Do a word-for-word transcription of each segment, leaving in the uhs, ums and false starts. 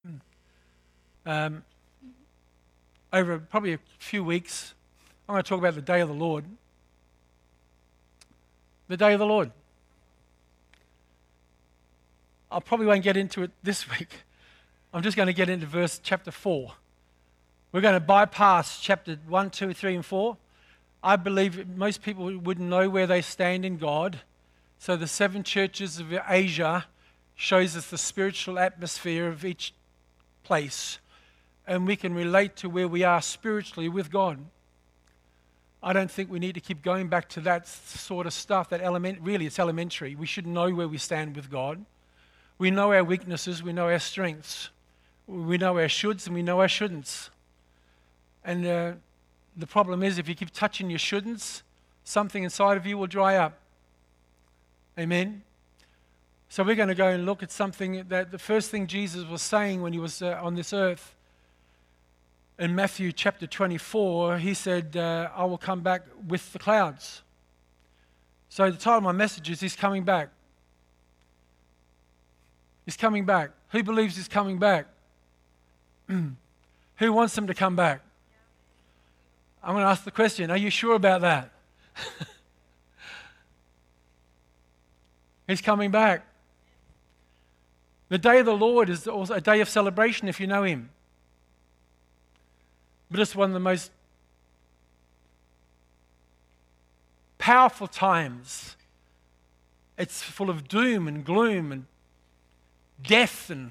Um, over probably a few weeks, I'm going to talk about the day of the Lord. The day of the Lord. I probably won't get into it this week. I'm just going to get into verse chapter four. We're going to bypass chapter one, two, three, and four. I believe most people wouldn't know where they stand in God. So the seven churches of Asia shows us the spiritual atmosphere of each place. And we can relate to where we are spiritually with God. I don't think we need to keep going back to that sort of stuff, that element. Really, it's elementary. We should know where we stand with God. We know our weaknesses, we know our strengths. We know our shoulds and we know our shouldn'ts. And uh, the problem is, if you keep touching your shouldn'ts, something inside of you will dry up. Amen? So we're going to go and look at something that the first thing Jesus was saying when he was uh, on this earth. In Matthew chapter twenty-four, he said, uh, I will come back with the clouds. So the title of my message is, He's coming back. He's coming back. Who believes He's coming back? Who wants Him to come back? I'm going to ask the question, are you sure about that? He's coming back. The day of the Lord is also a day of celebration if you know Him. But it's one of the most powerful times. It's full of doom and gloom and death, and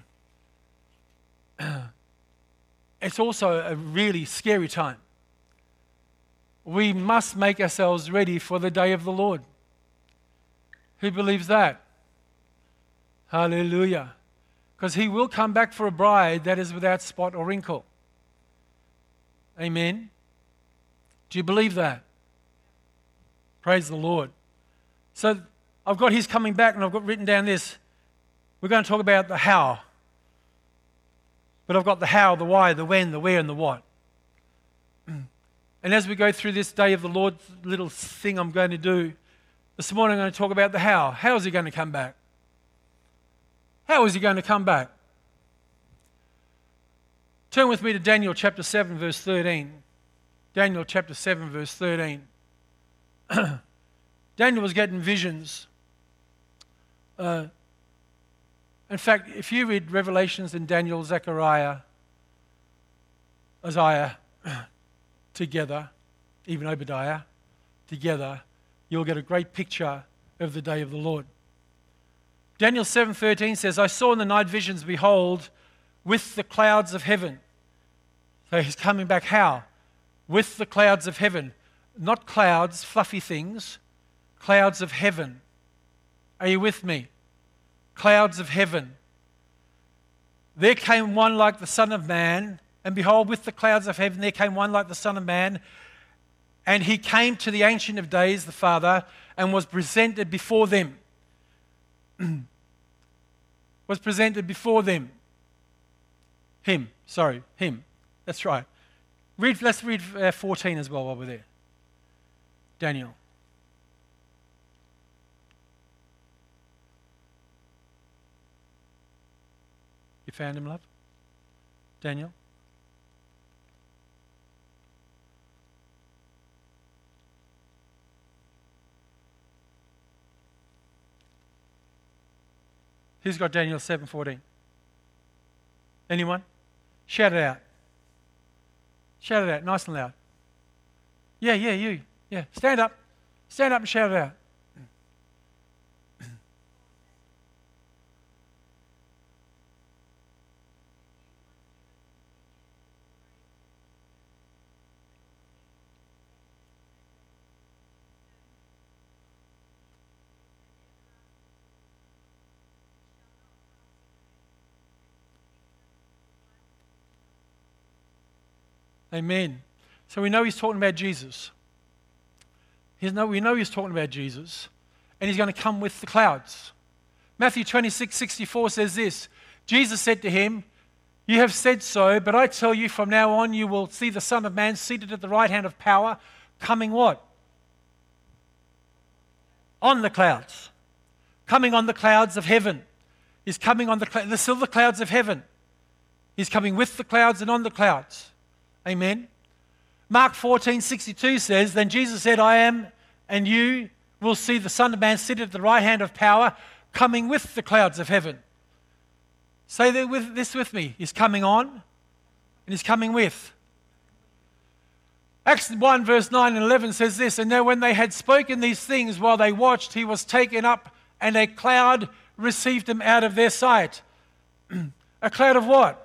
it's also a really scary time. We must make ourselves ready for the day of the Lord. Who believes that? Hallelujah. Because He will come back for a bride that is without spot or wrinkle. Amen. Do you believe that? Praise the Lord. So I've got His coming back, and I've got written down this. We're going to talk about the how. But I've got the how, the why, the when, the where, and the what. And as we go through this day of the Lord little thing I'm going to do, this morning I'm going to talk about the how. How is He going to come back? How is He going to come back? Turn with me to Daniel chapter seven, verse thirteen. Daniel chapter seven, verse thirteen. Daniel was getting visions. Uh, in fact, if you read Revelations and Daniel, Zechariah, Isaiah together, even Obadiah together, you'll get a great picture of the day of the Lord. Daniel seven thirteen says, I saw in the night visions, behold, with the clouds of heaven. So He's coming back how? With the clouds of heaven. Not clouds, fluffy things. Clouds of heaven. Are you with me? Clouds of heaven. There came one like the Son of Man, and behold, with the clouds of heaven there came one like the Son of Man, and He came to the Ancient of Days, the Father, and was presented before them. was presented before them. Him, sorry, Him. That's right. Read, let's read uh, fourteen as well while we're there. Daniel. You found him, love? Daniel? Who's got Daniel seven fourteen? Anyone? Shout it out. Shout it out, nice and loud. Yeah, yeah, you. Yeah, stand up. Stand up and shout it out. Amen. So we know He's talking about Jesus. He's no, we know He's talking about Jesus, and He's going to come with the clouds. Matthew twenty-six sixty-four says this, Jesus said to him, you have said so, but I tell you from now on you will see the Son of Man seated at the right hand of power, coming what? On the clouds. Coming on the clouds of heaven. He's coming on the, cl- the silver clouds of heaven. He's coming with the clouds and on the clouds. Amen. Mark fourteen sixty-two says, then Jesus said, I am, and you will see the Son of Man sit at the right hand of power, coming with the clouds of heaven. Say that with, this with me. He's coming on, and he's coming with. Acts one verse nine and eleven says this, and now when they had spoken these things while they watched, he was taken up, and a cloud received him out of their sight. A cloud of what?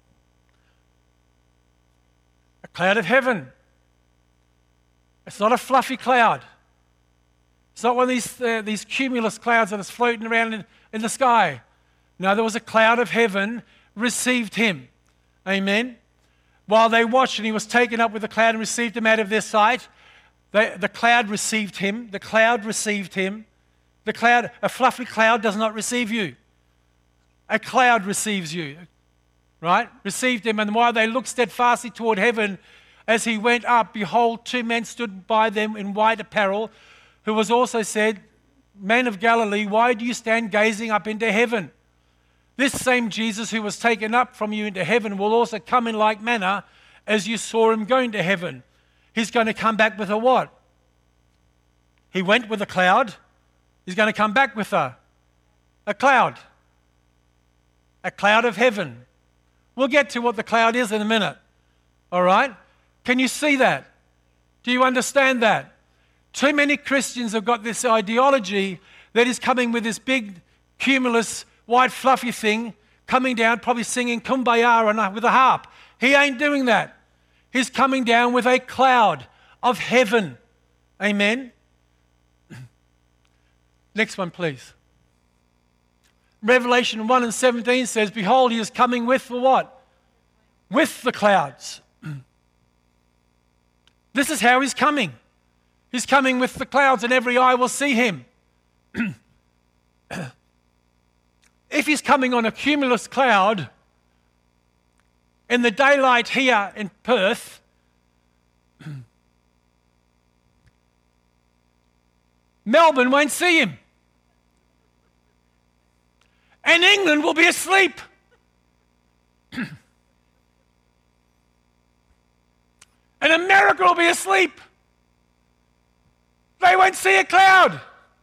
A cloud of heaven. It's not a fluffy cloud. It's not one of these, uh, these cumulus clouds that is floating around in, in the sky. No, there was a cloud of heaven received him. Amen. While they watched, and he was taken up with the cloud and received him out of their sight. They, the cloud received him. The cloud received him. The cloud, a fluffy cloud does not receive you. A cloud receives you. Right? Received him. And while they looked steadfastly toward heaven, as he went up, behold, two men stood by them in white apparel, who was also said, Men of Galilee, why do you stand gazing up into heaven? This same Jesus who was taken up from you into heaven will also come in like manner as you saw him going to heaven. He's going to come back with a what? He went with a cloud. He's going to come back with a, a cloud. A cloud of heaven. We'll get to what the cloud is in a minute. All right? Can you see that? Do you understand that? Too many Christians have got this ideology that he's coming with this big, cumulus, white, fluffy thing, coming down, probably singing Kumbaya with a harp. He ain't doing that. He's coming down with a cloud of heaven. Amen? Next one, please. Revelation one and seventeen says, Behold, he is coming with the what? With the clouds. This is how he's coming. He's coming with the clouds, and every eye will see him. If he's coming on a cumulus cloud in the daylight here in Perth, Melbourne won't see him. And England will be asleep. And America will be asleep. They won't see a cloud.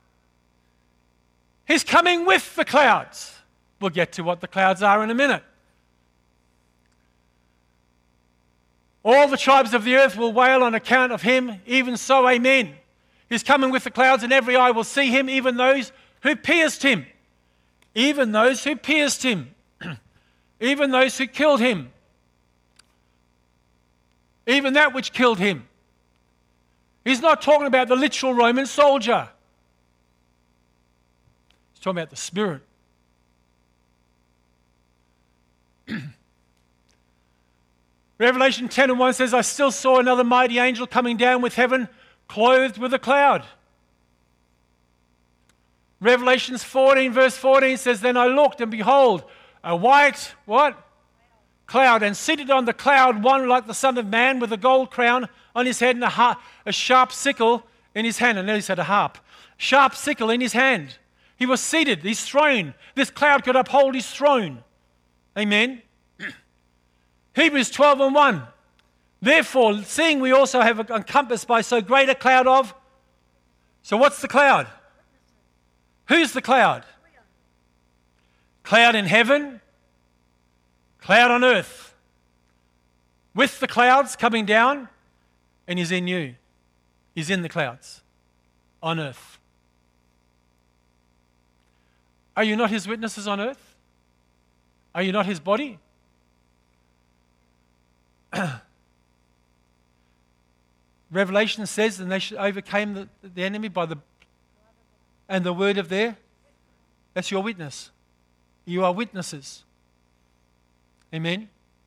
He's coming with the clouds. We'll get to what the clouds are in a minute. All the tribes of the earth will wail on account of him, even so, amen. He's coming with the clouds, and every eye will see him, even those who pierced him. Even those who pierced him. Even those who killed him. Even that which killed him. He's not talking about the literal Roman soldier. He's talking about the spirit. Revelation ten and one says, I still saw another mighty angel coming down with heaven, clothed with a cloud. Revelation fourteen verse fourteen says, Then I looked, and behold, a white, what? Cloud, and seated on the cloud one like the Son of Man with a gold crown on his head and a, ha- a sharp sickle in his hand. I nearly said a harp. Sharp sickle in his hand. He was seated, his throne. This cloud could uphold his throne. Amen. Hebrews twelve and one. Therefore, seeing we also have encompassed by so great a cloud of... So what's the cloud? Who's the cloud? Cloud in heaven, cloud on earth. With the clouds coming down, and he's in you. He's in the clouds on earth. Are you not his witnesses on earth? Are you not his body? Revelation says, and they overcame the, the enemy by the and the word of their, that's your witness. You are witnesses. Amen.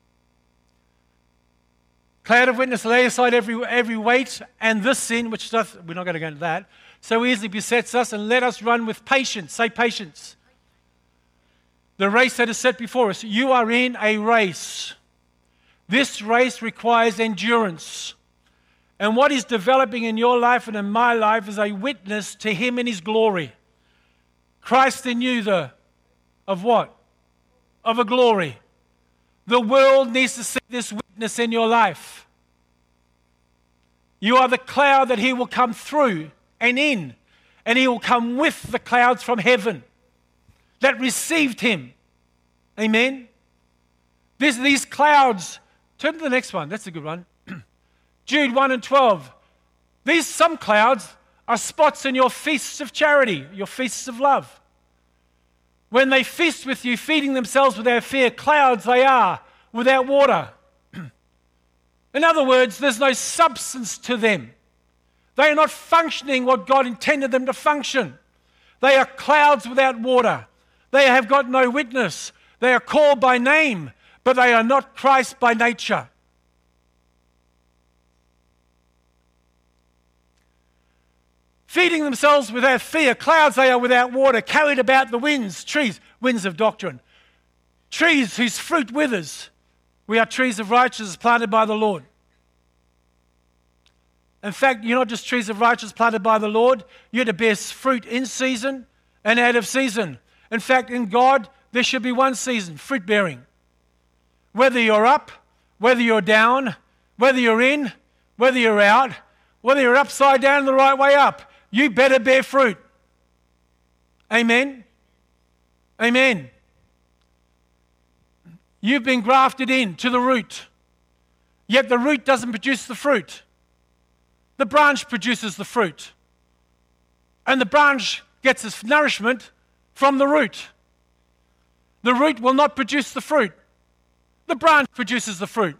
Cloud of witness, lay aside every every weight and this sin, which doth, we're not going to go into that, so easily besets us, and let us run with patience. Say patience. The race that is set before us. You are in a race. This race requires endurance. And what is developing in your life and in my life is a witness to him in his glory. Christ in you, the, of what? Of a glory. The world needs to see this witness in your life. You are the cloud that he will come through and in, and he will come with the clouds from heaven that received him. Amen? This, these clouds, turn to the next one, that's a good one. Jude one and twelve. These some clouds are spots in your feasts of charity, your feasts of love. When they feast with you, feeding themselves without fear, clouds they are, without water. In other words, there's no substance to them. They are not functioning what God intended them to function. They are clouds without water. They have got no witness. They are called by name, but they are not Christ by nature. Feeding themselves without fear, clouds they are without water, carried about the winds, trees, winds of doctrine. Trees whose fruit withers. We are trees of righteousness planted by the Lord. In fact, you're not just trees of righteousness planted by the Lord, you're to bear fruit in season and out of season. In fact, in God, there should be one season, fruit bearing. Whether you're up, whether you're down, whether you're in, whether you're out, whether you're upside down and the right way up, you better bear fruit. Amen? Amen. You've been grafted in to the root, yet the root doesn't produce the fruit. The branch produces the fruit. And the branch gets its nourishment from the root. The root will not produce the fruit. The branch produces the fruit.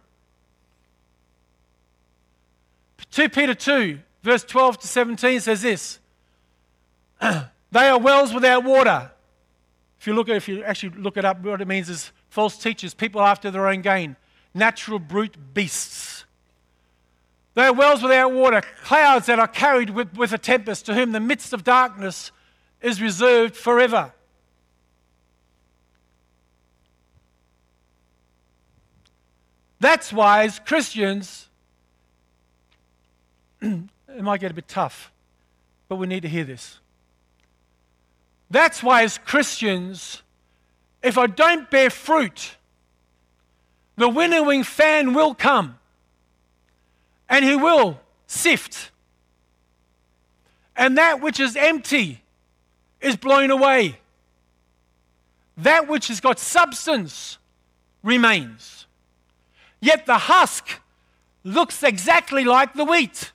Second Peter two, verse twelve to seventeen says this. They are wells without water. If you look at, if you actually look it up, what it means is false teachers, people after their own gain, natural brute beasts. They are wells without water, clouds that are carried with, with a tempest, to whom the midst of darkness is reserved forever. That's why as Christians, it might get a bit tough, but we need to hear this. That's why as Christians, if I don't bear fruit, the winnowing fan will come and he will sift. And that which is empty is blown away. That which has got substance remains. Yet the husk looks exactly like the wheat.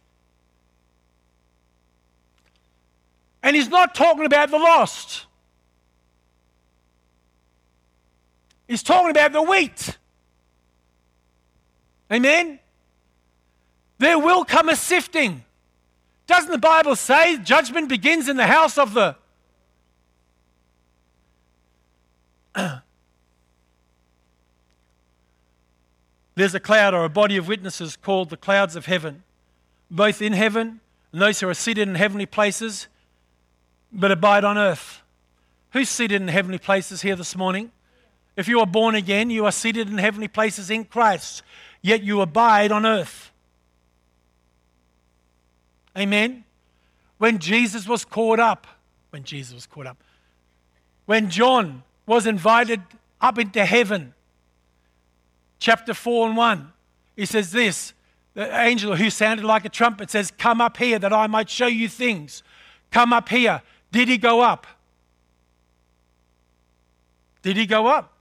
And he's not talking about the lost. He's talking about the wheat. Amen? There will come a sifting. Doesn't the Bible say judgment begins in the house of the... There's a cloud or a body of witnesses called the clouds of heaven, both in heaven and those who are seated in heavenly places, but abide on earth. Who's seated in heavenly places here this morning? If you are born again, you are seated in heavenly places in Christ, yet you abide on earth. Amen? When Jesus was caught up, when Jesus was caught up, when John was invited up into heaven, chapter four and one, he says this, the angel who sounded like a trumpet says, come up here that I might show you things. Come up here. Did he go up? Did he go up?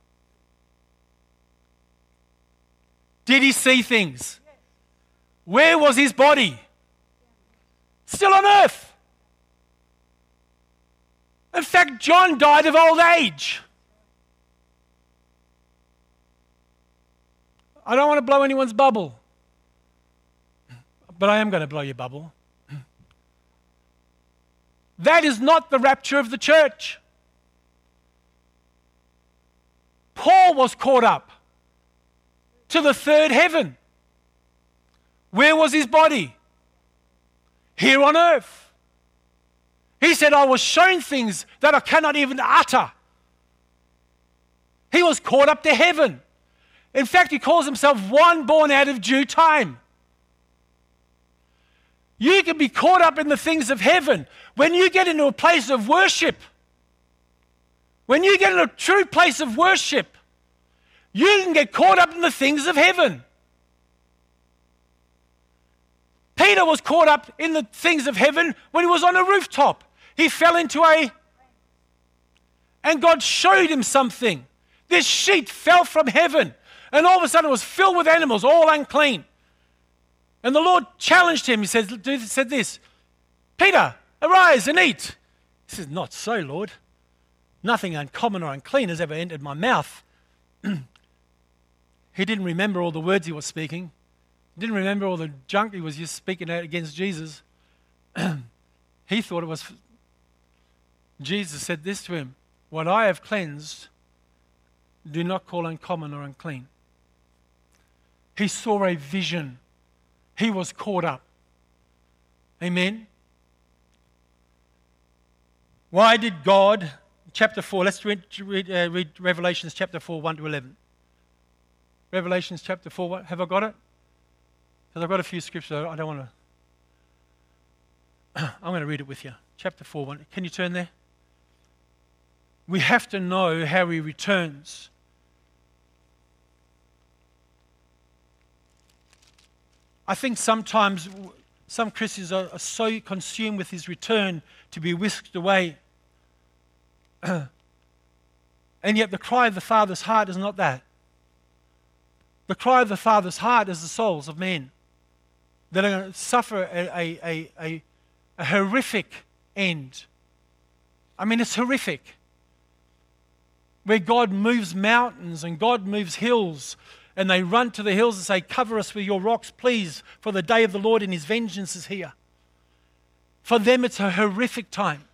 Did he see things? Where was his body? Still on earth. In fact, John died of old age. I don't want to blow anyone's bubble, but I am going to blow your bubble. That is not the rapture of the church. Paul was caught up to the third heaven. Where was his body? Here on earth. He said, I was shown things that I cannot even utter. He was caught up to heaven. In fact, he calls himself one born out of due time. You can be caught up in the things of heaven. When you get into a place of worship, when you get in a true place of worship, You can get caught up in the things of heaven. Peter was caught up in the things of heaven when he was on a rooftop. He fell into a... And God showed him something. This sheet fell from heaven, and all of a sudden it was filled with animals, all unclean. And the Lord challenged him. He said, said this, Peter, arise and eat. He says, not so, Lord. Nothing uncommon or unclean has ever entered my mouth. He didn't remember all the words he was speaking. He didn't remember all the junk he was just speaking out against Jesus. He thought it was... Jesus said this to him, what I have cleansed, do not call uncommon or unclean. He saw a vision. He was caught up. Amen. Why did God, chapter four, let's read, read, uh, read Revelations chapter four, one to eleven. Revelations chapter four, what, have I got it? Because I've got a few scriptures, I don't want to... I'm going to read it with you. Chapter four, one. Can you turn there? We have to know how he returns. I think sometimes some Christians are, are so consumed with his return to be whisked away. And yet the cry of the Father's heart is not that. The cry of the Father's heart is the souls of men that are going to suffer a, a, a, a, a horrific end. I mean, it's horrific. Where God moves mountains and God moves hills, and they run to the hills and say, cover us with your rocks, please, for the day of the Lord and his vengeance is here. For them, it's a horrific time.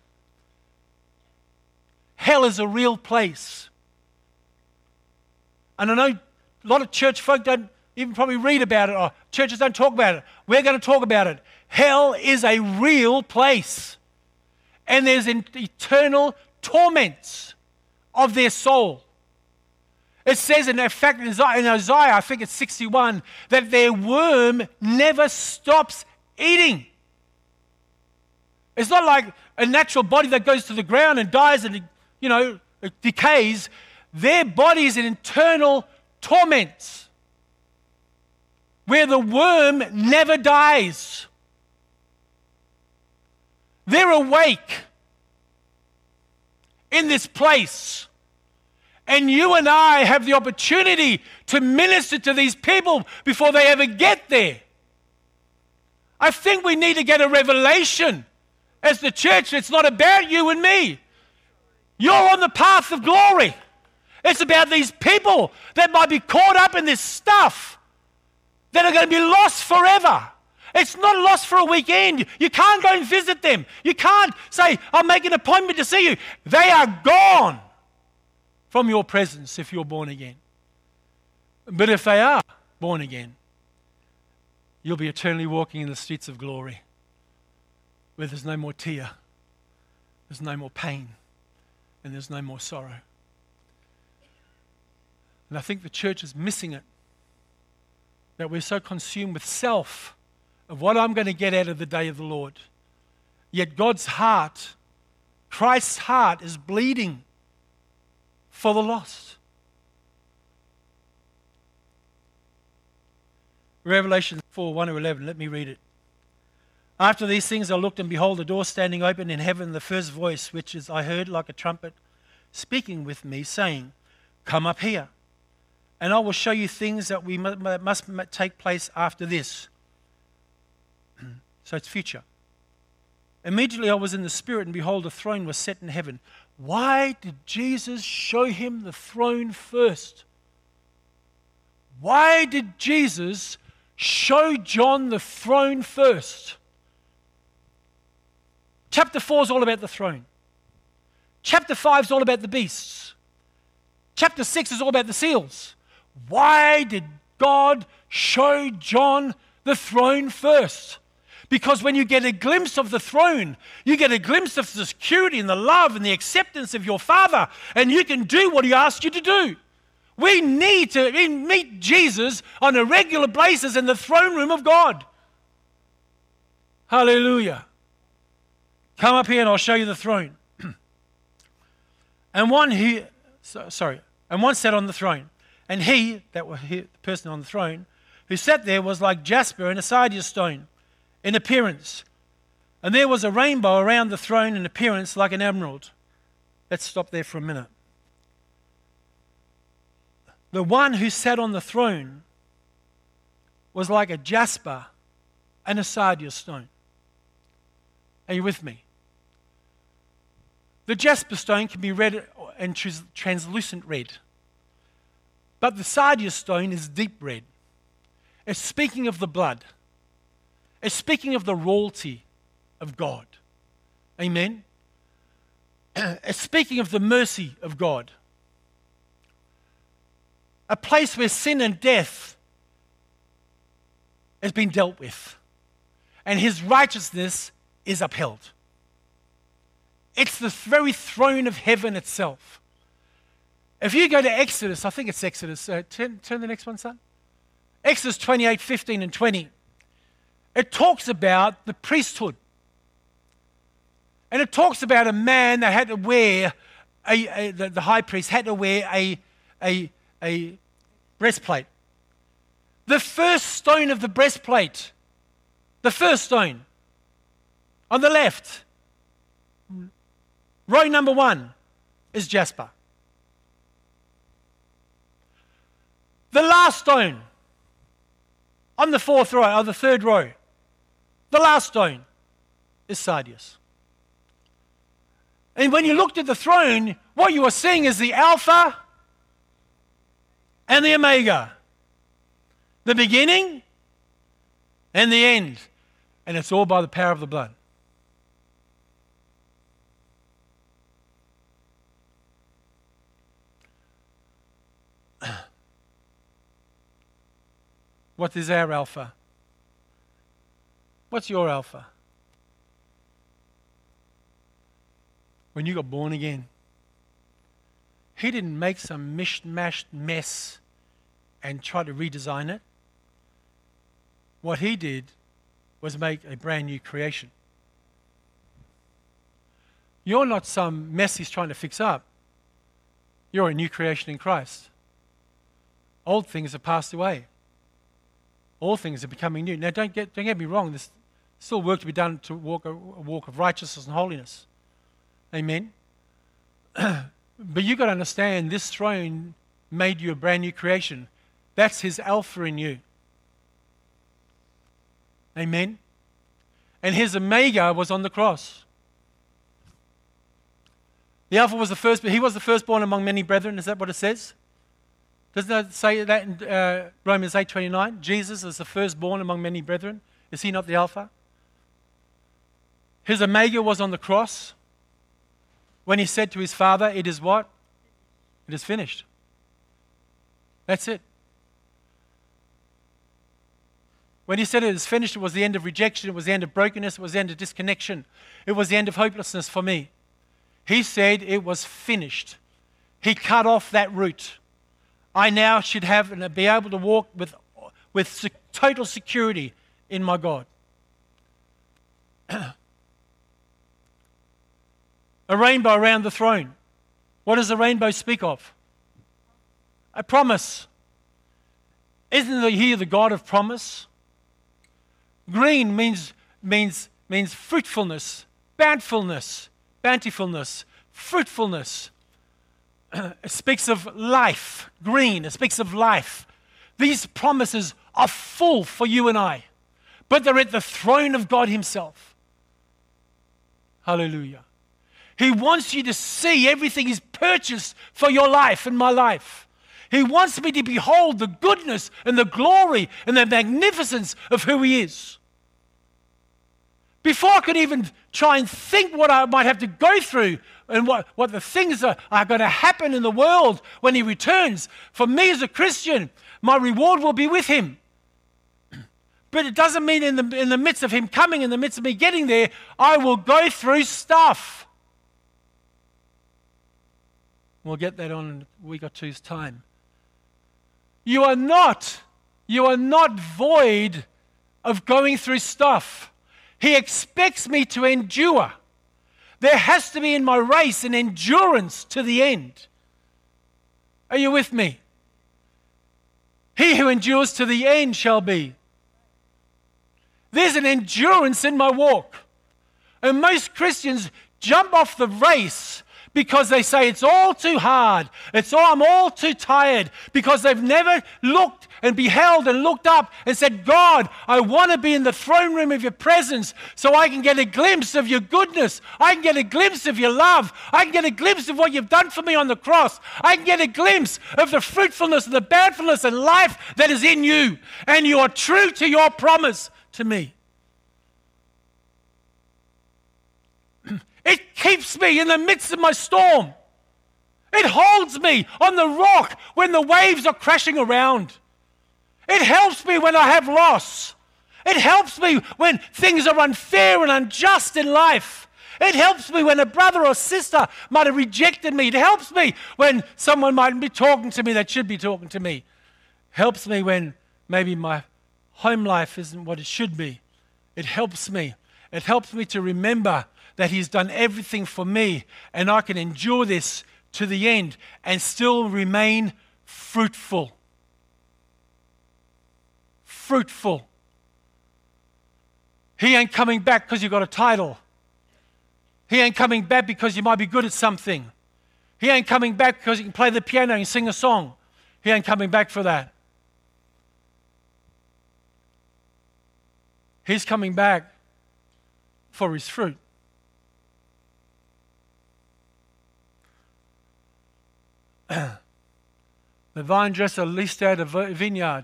Hell is a real place. And I know a lot of church folk don't even probably read about it, or churches don't talk about it. We're going to talk about it. Hell is a real place. And there's an eternal torments of their soul. It says, in fact, in Isaiah, I think it's sixty-one, that their worm never stops eating. It's not like a natural body that goes to the ground and dies and, you know, it decays. Their body is in internal torments where the worm never dies. They're awake in this place. And you and I have the opportunity to minister to these people before they ever get there. I think we need to get a revelation as the church. It's not about you and me. You're on the path of glory. It's about these people that might be caught up in this stuff that are going to be lost forever. It's not lost for a weekend. You can't go and visit them. You can't say, I'll make an appointment to see you. They are gone from your presence if you're born again. But if they are born again, you'll be eternally walking in the streets of glory where there's no more tear, there's no more pain, and there's no more sorrow. And I think the church is missing it, that we're so consumed with self of what I'm going to get out of the day of the Lord. Yet God's heart, Christ's heart, is bleeding for the lost. Revelation four, one to eleven, let me read it. After these things I looked, and behold, a door standing open in heaven, the first voice, which is I heard like a trumpet, speaking with me, saying, come up here, and I will show you things that we must take place after this. So it's future. Immediately I was in the Spirit, and behold, a throne was set in heaven. Why did Jesus show him the throne first? Why did Jesus show John the throne first? Chapter four is all about the throne. Chapter five is all about the beasts. Chapter six is all about the seals. Why did God show John the throne first? Because when you get a glimpse of the throne, you get a glimpse of the security and the love and the acceptance of your Father, and you can do what he asked you to do. We need to meet Jesus on a regular basis in the throne room of God. Hallelujah. Come up here and I'll show you the throne. And one he, so, sorry, and one sat on the throne, And he, that was the person on the throne, who sat there was like jasper and a sardius stone in appearance. And there was a rainbow around the throne in appearance like an emerald. Let's stop there for a minute. The one who sat on the throne was like a jasper and a sardius stone. Are you with me? The jasper stone can be red and trans- translucent red. But the sardius stone is deep red. It's speaking of the blood. It's speaking of the royalty of God. Amen? It's speaking of the mercy of God. A place where sin and death has been dealt with. And his righteousness is upheld. It's the very throne of heaven itself. If you go to Exodus, I think it's Exodus, uh, turn, turn the next one, son. Exodus twenty-eight, fifteen and twenty. It talks about the priesthood. And it talks about a man that had to wear, a, a, the, the high priest had to wear a, a, a breastplate. The first stone of the breastplate, the first stone, on the left, row number one is jasper. The last stone on the fourth row, or the third row, the last stone is sardius. And when you looked at the throne, what you were seeing is the Alpha and the Omega, the beginning and the end. And it's all by the power of the blood. What is our Alpha? What's your Alpha? When you got born again, he didn't make some mishmashed mess and try to redesign it. What he did was make a brand new creation. You're not some mess he's trying to fix up. You're a new creation in Christ. Old things have passed away. All things are becoming new. Now, don't get, don't get me wrong. There's still work to be done to walk a, a walk of righteousness and holiness. Amen. But you've got to understand, this throne made you a brand new creation. That's his Alpha in you. Amen. And his Omega was on the cross. The Alpha was the first, but he was the firstborn among many brethren. Is that what it says? Doesn't that say that in uh, Romans eight twenty-nine? Jesus is the firstborn among many brethren. Is he not the Alpha? His Omega was on the cross when he said to his Father, it is what? It is finished. That's it. When he said it is finished, it was the end of rejection, it was the end of brokenness, it was the end of disconnection. It was the end of hopelessness for me. He said it was finished. He cut off that route. I now should have and be able to walk with, with total security in my God. A rainbow around the throne. What does the rainbow speak of? A promise. Isn't he the God of promise? Green means, means, means fruitfulness, bountifulness, bountifulness, fruitfulness. It speaks of life. Green, it speaks of life. These promises are full for you and I, but they're at the throne of God himself. Hallelujah. He wants you to see everything he's purchased for your life and my life. He wants me to behold the goodness and the glory and the magnificence of who he is. Before I could even try and think what I might have to go through and what, what the things are, are going to happen in the world when he returns, for me as a Christian, my reward will be with him. But it doesn't mean in the, in the midst of him coming, in the midst of me getting there, I will go through stuff. We'll get that on in a week or two's time. You are not, you are not void of going through stuff. He expects me to endure. There has to be in my race an endurance to the end. Are you with me? He who endures to the end shall be. There's an endurance in my walk. And most Christians jump off the race because they say it's all too hard. It's all, I'm all too tired, because they've never looked and beheld and looked up and said, God, I want to be in the throne room of your presence so I can get a glimpse of your goodness. I can get a glimpse of your love. I can get a glimpse of what you've done for me on the cross. I can get a glimpse of the fruitfulness and the bountifulness and life that is in you. And you are true to your promise to me. It keeps me in the midst of my storm. It holds me on the rock when the waves are crashing around. It helps me when I have loss. It helps me when things are unfair and unjust in life. It helps me when a brother or sister might have rejected me. It helps me when someone might be talking to me that should be talking to me. It helps me when maybe my home life isn't what it should be. It helps me. It helps me to remember that He's done everything for me, and I can endure this to the end and still remain fruitful. Fruitful. He ain't coming back because you got a title. He ain't coming back because you might be good at something. He ain't coming back because you can play the piano and sing a song. He ain't coming back for that. He's coming back for His fruit. The vine dresser leased out a vineyard.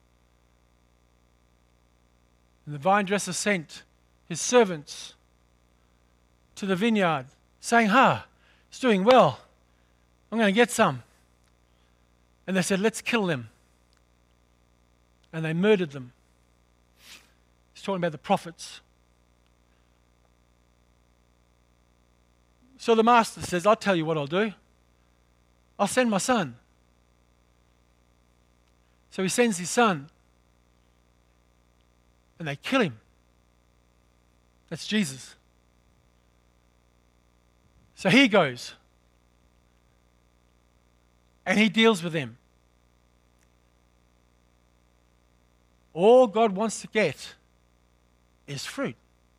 And the vine dresser sent his servants to the vineyard, saying, "Ha, he's doing well. I'm going to get some." And they said, "Let's kill them." And they murdered them. He's talking about the prophets. So the master says, "I'll tell you what I'll do. I'll send my son." So he sends his son. And they kill him. That's Jesus. So he goes. And he deals with them. All God wants to get is fruit.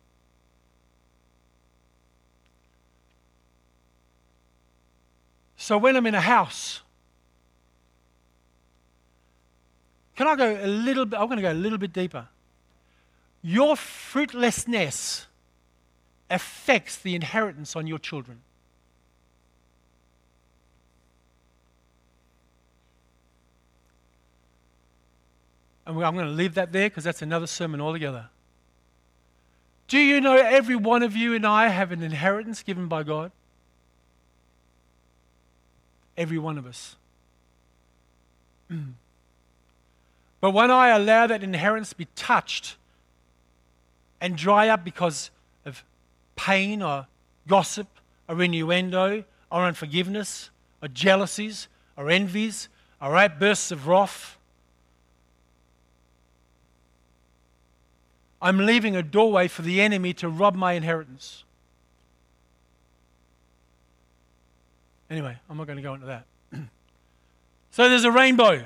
So when I'm in a house, can I go a little bit? I'm going to go a little bit deeper. Your fruitlessness affects the inheritance on your children. And I'm going to leave that there because that's another sermon altogether. Do you know every one of you and I have an inheritance given by God? Every one of us. But when I allow that inheritance to be touched and dry up because of pain or gossip or innuendo or unforgiveness or jealousies or envies or outbursts of wrath, I'm leaving a doorway for the enemy to rob my inheritance. Anyway, I'm not going to go into that. So there's a rainbow.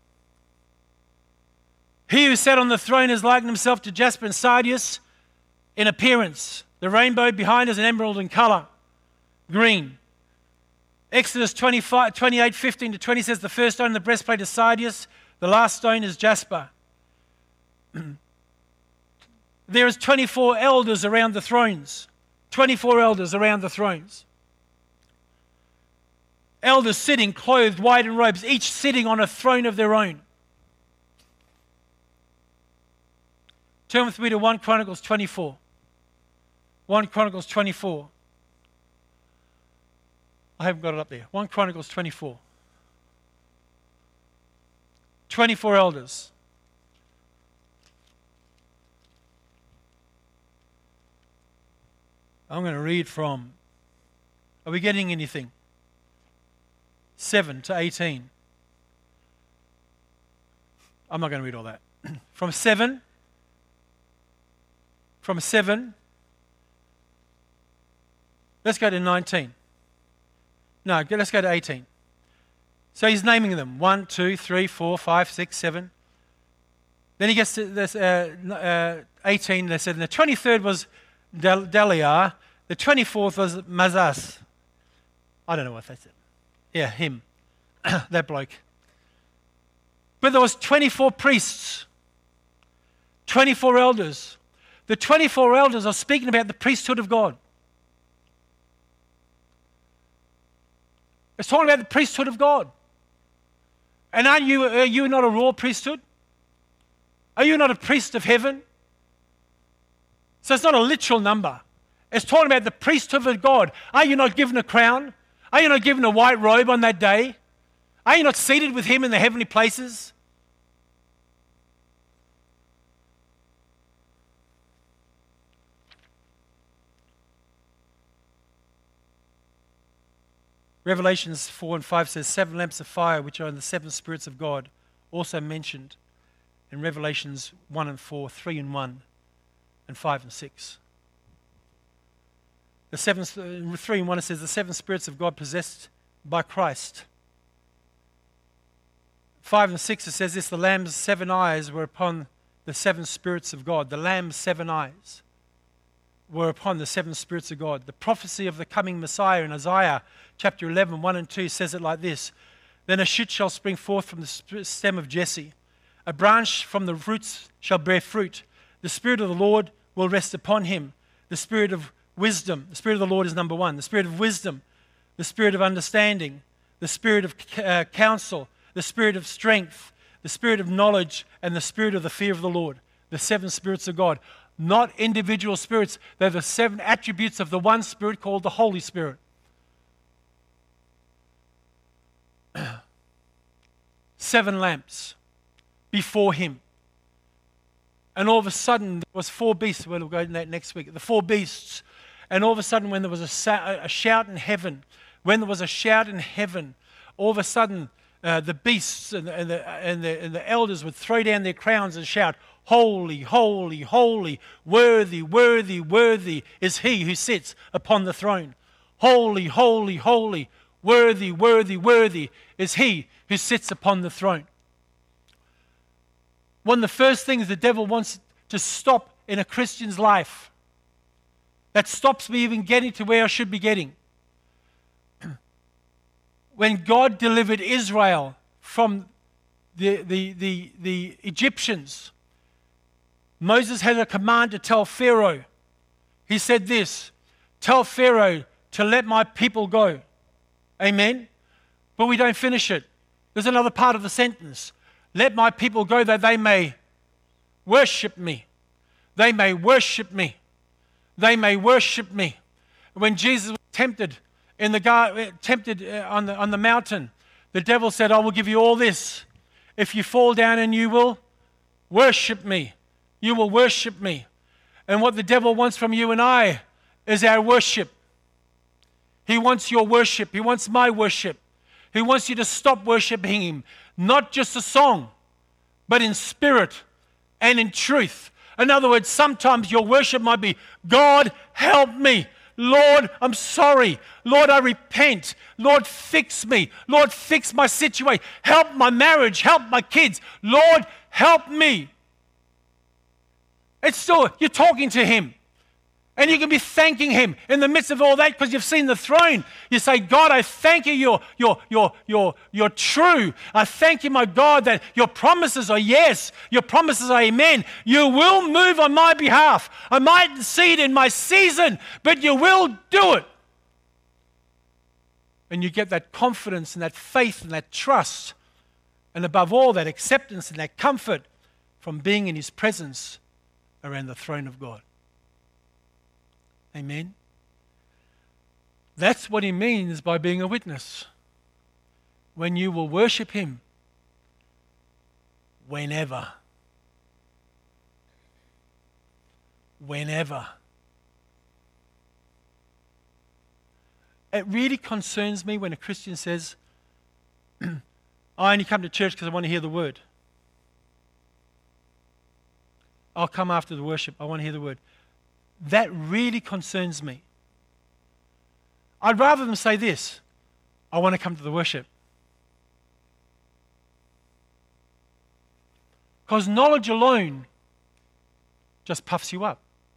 He who sat on the throne has likened himself to jasper and sardius in appearance. The rainbow behind is an emerald in color, green. Exodus twenty-five, twenty-eight, fifteen to twenty says the first stone in the breastplate is sardius, the last stone is jasper. There is twenty-four elders around the thrones. twenty-four elders around the thrones. Elders sitting, clothed white in robes, each sitting on a throne of their own. Turn with me to First Chronicles twenty-four. First Chronicles twenty-four. I haven't got it up there. First Chronicles twenty-four. twenty-four elders. I'm going to read from, are we getting anything? seven to eighteen. I'm not going to read all that. From seven, from seven, let's go to nineteen. No, let's go to eighteen. So he's naming them. One, two, three, four, five, six, seven. Then he gets to this, uh, uh, eighteen. They said, and the twenty-third was Del- Deliah. The twenty-fourth was Mazas. I don't know what they said. Yeah, him. That bloke. But there was twenty-four priests. twenty-four elders. The twenty-four elders are speaking about the priesthood of God. It's talking about the priesthood of God. And aren't you, are you not a royal priesthood? Are you not a priest of heaven? So it's not a literal number. It's talking about the priesthood of God. Are you not given a crown? Are you not given a white robe on that day? Are you not seated with him in the heavenly places? Revelations four and five says, seven lamps of fire, which are in the seven spirits of God, also mentioned in Revelations one and four, three and one, and five and six. The seven, three and one, it says, the seven spirits of God possessed by Christ. five and six, it says this, the Lamb's seven eyes were upon the seven spirits of God. The Lamb's seven eyes were upon the seven spirits of God. The prophecy of the coming Messiah in Isaiah chapter eleven, one and two says it like this. Then a shoot shall spring forth from the stem of Jesse. A branch from the roots shall bear fruit. The Spirit of the Lord will rest upon him. The Spirit of wisdom. The Spirit of the Lord is number one. The Spirit of wisdom. The Spirit of understanding. The Spirit of uh, counsel. The Spirit of strength. The Spirit of knowledge. And the Spirit of the fear of the Lord. The seven spirits of God. Not individual spirits. They're the seven attributes of the one Spirit called the Holy Spirit. Seven lamps before him. And all of a sudden, there was four beasts. We'll go into that next week. The four beasts. And all of a sudden, when there was a, sa- a shout in heaven, when there was a shout in heaven, all of a sudden, uh, the beasts and the, and, the, and, the, and the elders would throw down their crowns and shout, holy, holy, holy, worthy, worthy, worthy is he who sits upon the throne. Holy, holy, holy, worthy, worthy, worthy is he who sits upon the throne. One of the first things the devil wants to stop in a Christian's life, that stops me even getting to where I should be getting. When God delivered Israel from the, the, the, the Egyptians, Moses had a command to tell Pharaoh. He said this, tell Pharaoh to let my people go. Amen? But we don't finish it. There's another part of the sentence. Let my people go that they may worship me. They may worship me. They may worship me. When Jesus was tempted in the gar- tempted on the on the mountain, the devil said, I will give you all this if you fall down and you will worship me. You will worship me. And what the devil wants from you and I is our worship. He wants your worship. He wants my worship. He wants you to stop worshiping him. Not just a song, but in spirit and in truth. In other words, sometimes your worship might be, God, help me. Lord, I'm sorry. Lord, I repent. Lord, fix me. Lord, fix my situation. Help my marriage. Help my kids. Lord, help me. It's still, you're talking to him. And you can be thanking him in the midst of all that because you've seen the throne. You say, God, I thank you, you're, you're, you're, you're, you're true. I thank you, my God, that your promises are yes. Your promises are amen. You will move on my behalf. I mightn't see it in my season, but you will do it. And you get that confidence and that faith and that trust. And above all, that acceptance and that comfort from being in his presence around the throne of God. Amen. That's what he means by being a witness. When you will worship him whenever. Whenever. It really concerns me when a Christian says, I only come to church because I want to hear the word. I'll come after the worship. I want to hear the word. That really concerns me. I'd rather them say this, I want to come to the worship. Because knowledge alone just puffs you up.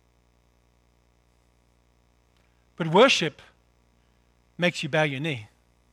But worship makes you bow your knee.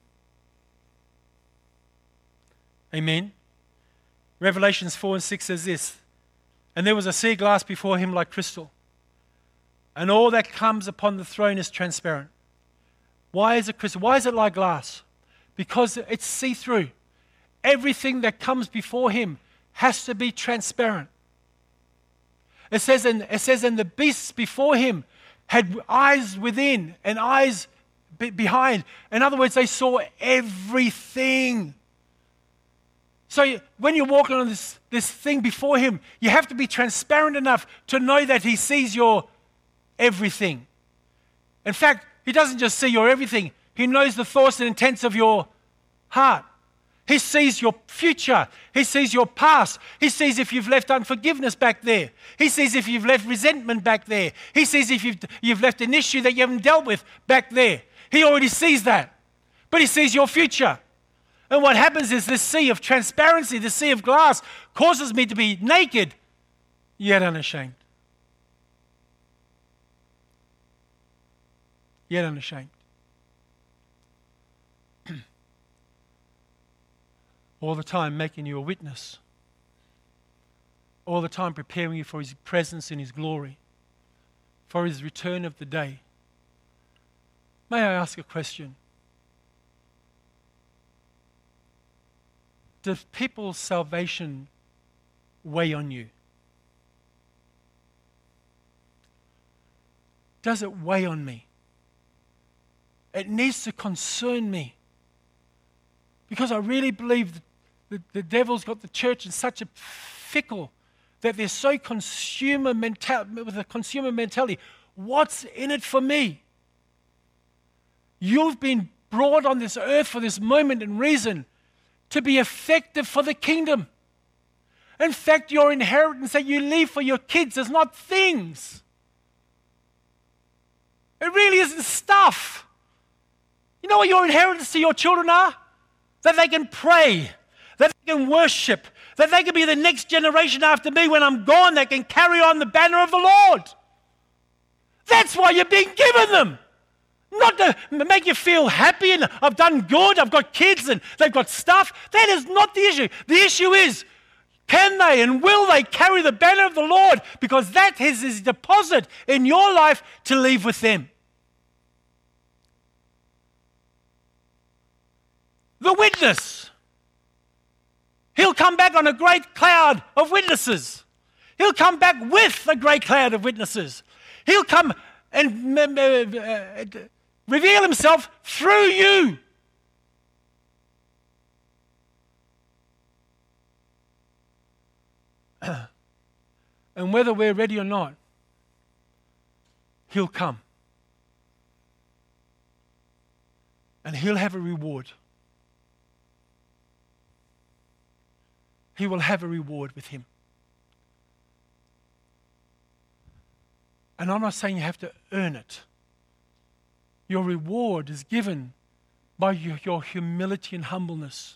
Amen. Revelations four and six says this, and there was a sea glass before him like crystal, and all that comes upon the throne is transparent. Why is it crystal? Why is it like glass? Because it's see-through. Everything that comes before him has to be transparent. It says, in, it says, and the beasts before him had eyes within and eyes be- behind. In other words, they saw everything. So you, when you're walking on this, this thing before him, you have to be transparent enough to know that he sees your everything. In fact, he doesn't just see your everything. He knows the thoughts and intents of your heart. He sees your future. He sees your past. He sees if you've left unforgiveness back there. He sees if you've left resentment back there. He sees if you've, you've left an issue that you haven't dealt with back there. He already sees that. But he sees your future. And what happens is this sea of transparency, this sea of glass, causes me to be naked, yet unashamed. Yet unashamed. All the time making you a witness. All the time preparing you for his presence and his glory. For his return of the day. May I ask a question? Does people's salvation weigh on you? Does it weigh on me? It needs to concern me. Because I really believe that the, the devil's got the church in such a fickle that they're so consumer mental, with a consumer mentality. What's in it for me? You've been brought on this earth for this moment and reason to be effective for the kingdom. In fact, your inheritance that you leave for your kids is not things. It really isn't stuff. You know what your inheritance to your children are? That they can pray, that they can worship, that they can be the next generation after me when I'm gone that can carry on the banner of the Lord. That's why you're being given them. Not to make you feel happy and I've done good, I've got kids and they've got stuff. That is not the issue. The issue is, can they and will they carry the banner of the Lord? Because that is his deposit in your life to leave with them. The witness. He'll come back on a great cloud of witnesses. He'll come back with a great cloud of witnesses. He'll come and uh, reveal himself through you. And whether we're ready or not, he'll come. And he'll have a reward. He will have a reward with him. And I'm not saying you have to earn it. Your reward is given by your, your humility and humbleness.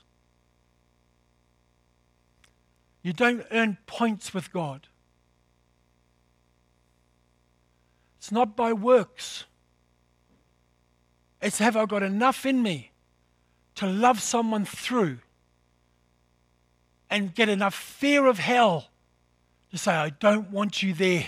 You don't earn points with God. It's not by works. It's have I got enough in me to love someone through and get enough fear of hell to say, I don't want you there.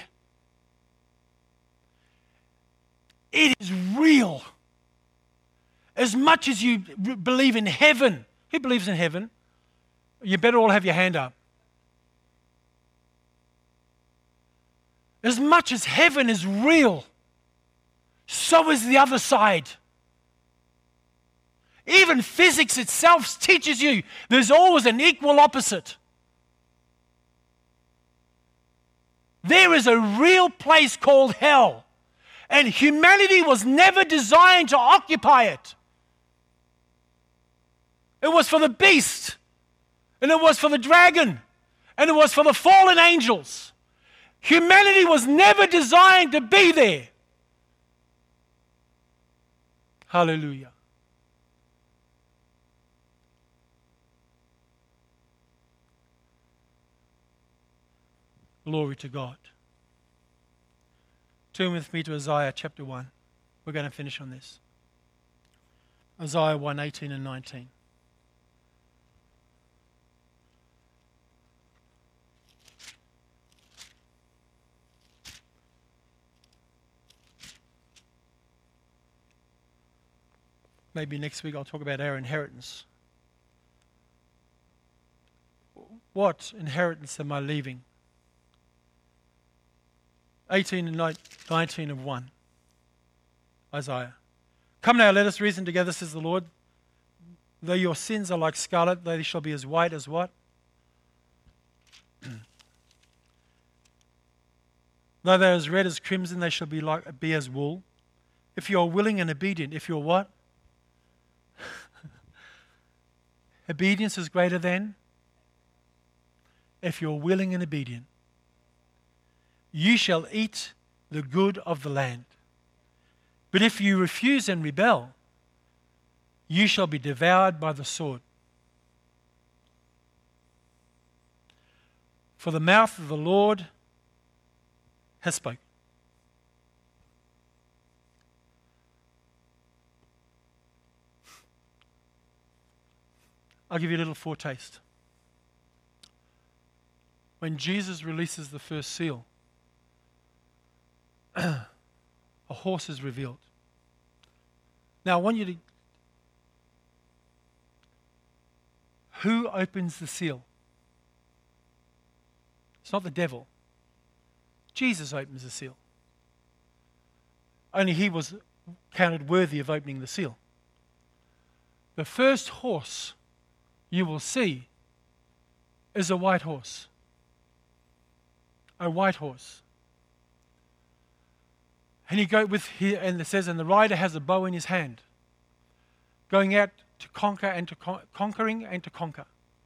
It is real. As much as you believe in heaven, who believes in heaven? You better all have your hand up. As much as heaven is real, so is the other side. Even physics itself teaches you there's always an equal opposite. There is a real place called hell, and humanity was never designed to occupy it. It was for the beast, and it was for the dragon, and it was for the fallen angels. Humanity was never designed to be there. Hallelujah. Glory to God. Turn with me to Isaiah chapter one. We're going to finish on this. Isaiah one, eighteen and nineteen. Maybe next week I'll talk about our inheritance. What inheritance am I leaving? eighteen and nineteen of one. Isaiah. Come now, let us reason together, says the Lord. Though your sins are like scarlet, they shall be as white as what? Though they are as red as crimson, they shall be like be as wool. If you are willing and obedient, if you're what? Obedience is greater than? If you're willing and obedient, you shall eat the good of the land. But if you refuse and rebel, you shall be devoured by the sword. For the mouth of the Lord has spoken. I'll give you a little foretaste. When Jesus releases the first seal, a horse is revealed. Now I want you to... Who opens the seal? It's not the devil. Jesus opens the seal. Only he was counted worthy of opening the seal. The first horse you will see is a white horse. A white horse. And he go with here, and it says, and the rider has a bow in his hand, going out to conquer and to con- conquering and to conquer.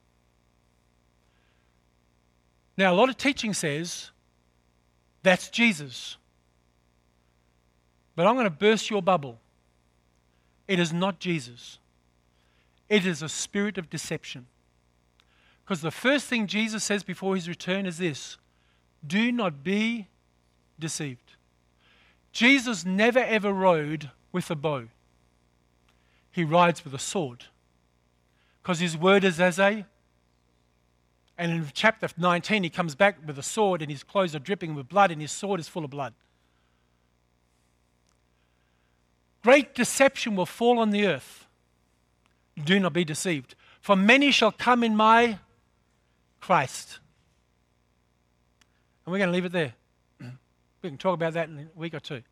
Now, a lot of teaching says that's Jesus. But I'm going to burst your bubble. It is not Jesus. It is a spirit of deception. Because the first thing Jesus says before his return is this: do not be deceived. Jesus never ever rode with a bow. He rides with a sword. Because his word is as a... And in chapter nineteen, he comes back with a sword and his clothes are dripping with blood and his sword is full of blood. Great deception will fall on the earth. Do not be deceived. For many shall come in my Christ. And we're going to leave it there. We can talk about that in a week or two.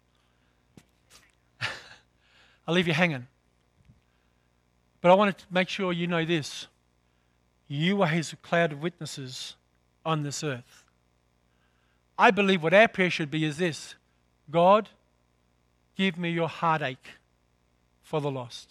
I'll leave you hanging. But I want to make sure you know this. You are his cloud of witnesses on this earth. I believe what our prayer should be is this: God, give me your heartache for the lost.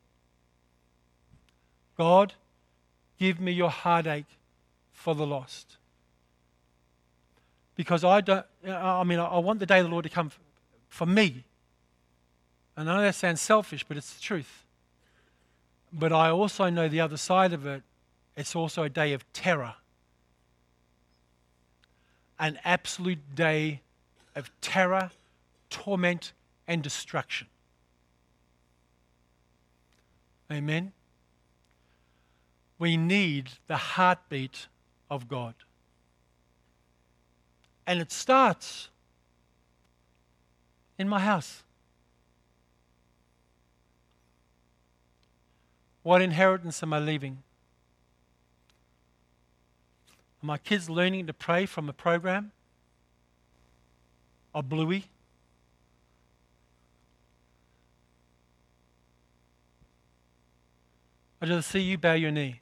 God, give me your heartache for the lost. Because I don't, I mean, I want the day of the Lord to come for me. And I know that sounds selfish, but it's the truth. But I also know the other side of it. It's also a day of terror. An absolute day of terror, torment, and destruction. Amen? We need the heartbeat of God. And it starts in my house. What inheritance am I leaving? Are my kids learning to pray from a program? Or Bluey? Or do they see you bow your knee?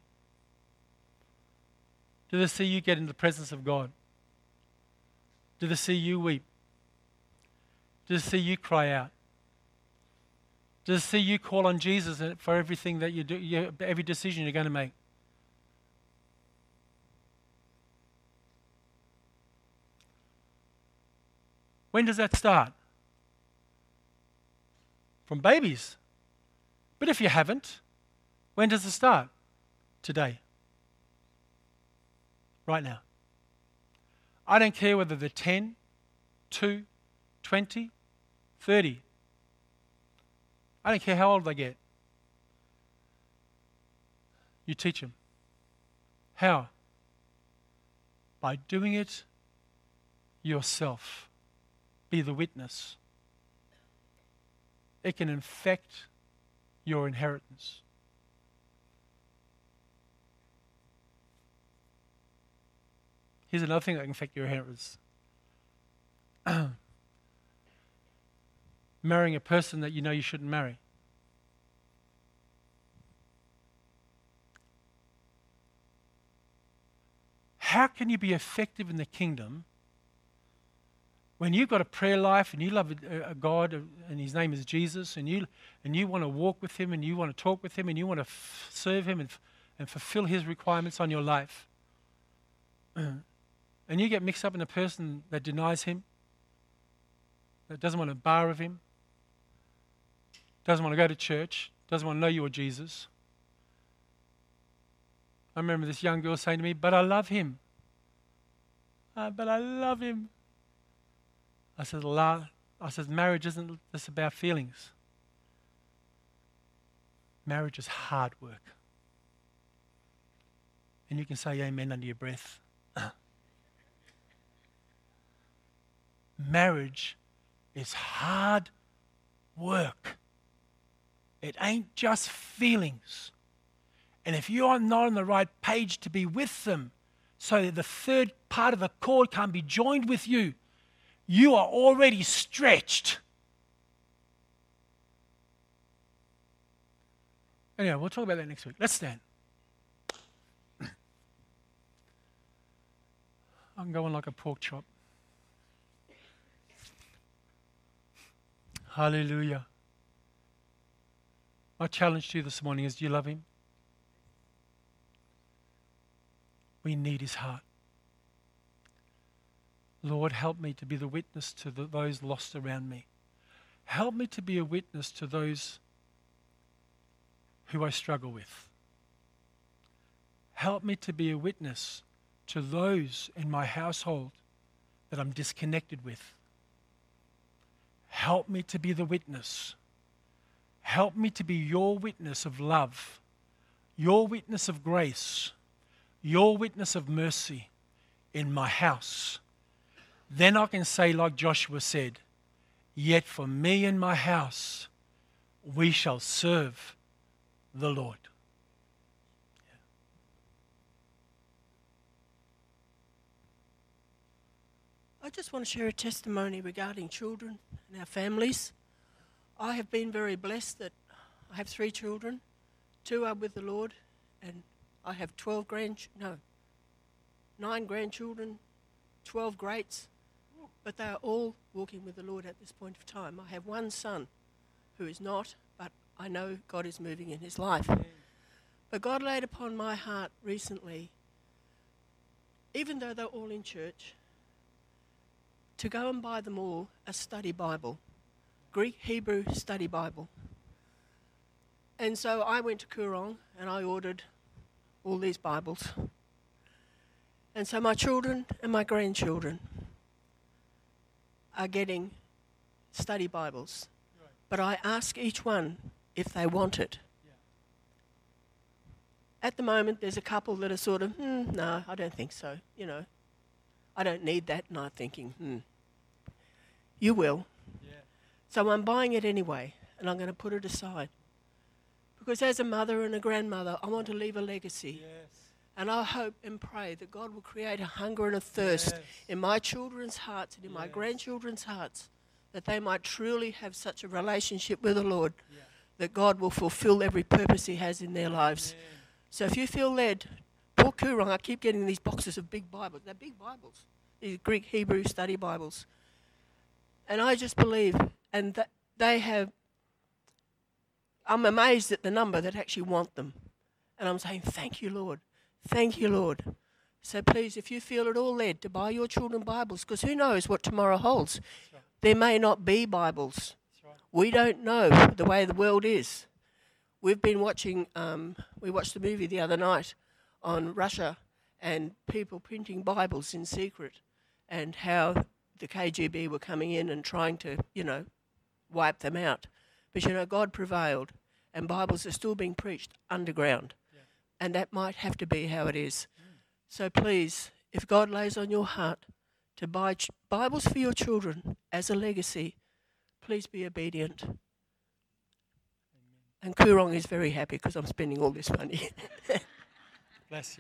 Do they see you get into the presence of God? Do they see you weep? Do they see you cry out? Do they see you call on Jesus for everything that you do, every decision you're going to make? When does that start? From babies. But if you haven't, when does it start? Today. Right now. I don't care whether they're ten, two, twenty, thirty. I don't care how old they get. You teach them. How? By doing it yourself. Be the witness. It can infect your inheritance. Here's another thing that can affect your inheritance. Marrying a person that you know you shouldn't marry. How can you be effective in the kingdom when you've got a prayer life and you love a, a God and his name is Jesus, and you and you want to walk with him and you want to talk with him and you want to f- serve him and, f- and fulfill his requirements on your life, and you get mixed up in a person that denies him, that doesn't want to bar of him, doesn't want to go to church, doesn't want to know you or Jesus. I remember this young girl saying to me, but I love him. Uh, but I love him. I said, La, I said, marriage isn't just about feelings. Marriage is hard work. And you can say amen under your breath. Marriage is hard work. It ain't just feelings. And if you are not on the right page to be with them, so that the third part of the cord can be joined with you, you are already stretched. Anyway, we'll talk about that next week. Let's stand. I'm going like a pork chop. Hallelujah. My challenge to you this morning is, do you love him? We need his heart. Lord, help me to be the witness to the, those lost around me. Help me to be a witness to those who I struggle with. Help me to be a witness to those in my household that I'm disconnected with. Help me to be the witness. Help me to be your witness of love, your witness of grace, your witness of mercy in my house. Then I can say like Joshua said, yet for me and my house, we shall serve the Lord. I just want to share a testimony regarding children and our families. I have been very blessed that I have three children. Two are with the Lord, and I have twelve grand, no, nine grandchildren, twelve greats, but they are all walking with the Lord at this point of time. I have one son who is not, but I know God is moving in his life. But God laid upon my heart recently, even though they're all in church, to go and buy them all a study Bible, Greek Hebrew study Bible. And so I went to Koorong and I ordered all these Bibles. And so my children and my grandchildren are getting study Bibles. Right. But I ask each one if they want it. Yeah. At the moment, there's a couple that are sort of, hmm, no, I don't think so, you know. I don't need that, and I'm thinking, hmm, you will. Yeah. So I'm buying it anyway, and I'm going to put it aside. Because as a mother and a grandmother, I want to leave a legacy. Yes. And I hope and pray that God will create a hunger and a thirst yes. in my children's hearts and in yes. my grandchildren's hearts, that they might truly have such a relationship with the Lord, yeah. that God will fulfill every purpose he has in their lives. Amen. So if you feel led, Paul Koorong, I keep getting these boxes of big Bibles. They're big Bibles. These Greek Hebrew study Bibles. And I just believe, and that they have, I'm amazed at the number that actually want them. And I'm saying, thank you, Lord. Thank you, Lord. So please, if you feel at all led to buy your children Bibles, because who knows what tomorrow holds. Right. There may not be Bibles. Right. We don't know the way the world is. We've been watching, um, we watched the movie the other night on Russia and people printing Bibles in secret. and how the K G B were coming in and trying to, you know, wipe them out. But, you know, God prevailed, and Bibles are still being preached underground. Yeah. And that might have to be how it is. Mm. So please, if God lays on your heart to buy ch- Bibles for your children as a legacy, please be obedient. Amen. And Kurong is very happy because I'm spending all this money. Bless you.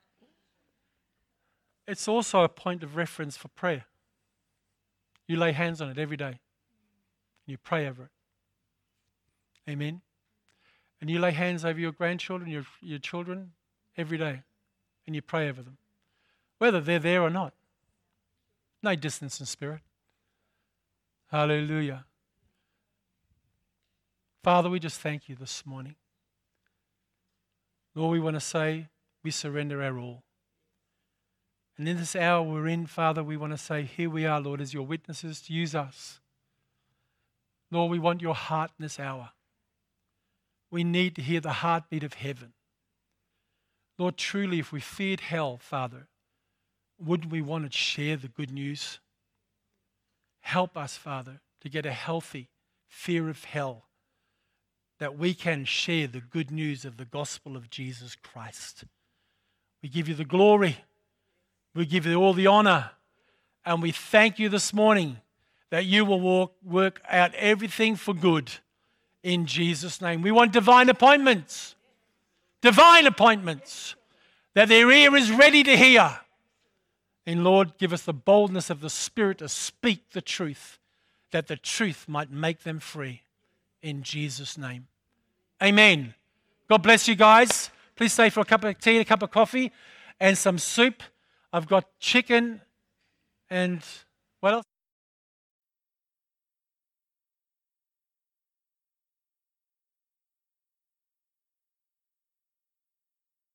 It's also a point of reference for prayer. You lay hands on it every day. And you pray over it. Amen. And you lay hands over your grandchildren, your, your children, every day. And you pray over them. Whether they're there or not. No distance in spirit. Hallelujah. Father, we just thank you this morning. Lord, we want to say we surrender our all. And in this hour we're in, Father, we want to say, here we are, Lord, as your witnesses, to use us. Lord, we want your heart in this hour. We need to hear the heartbeat of heaven. Lord, truly, if we feared hell, Father, wouldn't we want to share the good news? Help us, Father, to get a healthy fear of hell, that we can share the good news of the gospel of Jesus Christ. We give you the glory. We give you all the honor. And we thank you this morning that you will walk, work out everything for good in Jesus' name. We want divine appointments. Divine appointments. That their ear is ready to hear. And Lord, give us the boldness of the Spirit to speak the truth, that the truth might make them free. In Jesus' name. Amen. God bless you guys. Please stay for a cup of tea, a cup of coffee, and some soup. I've got chicken and what else?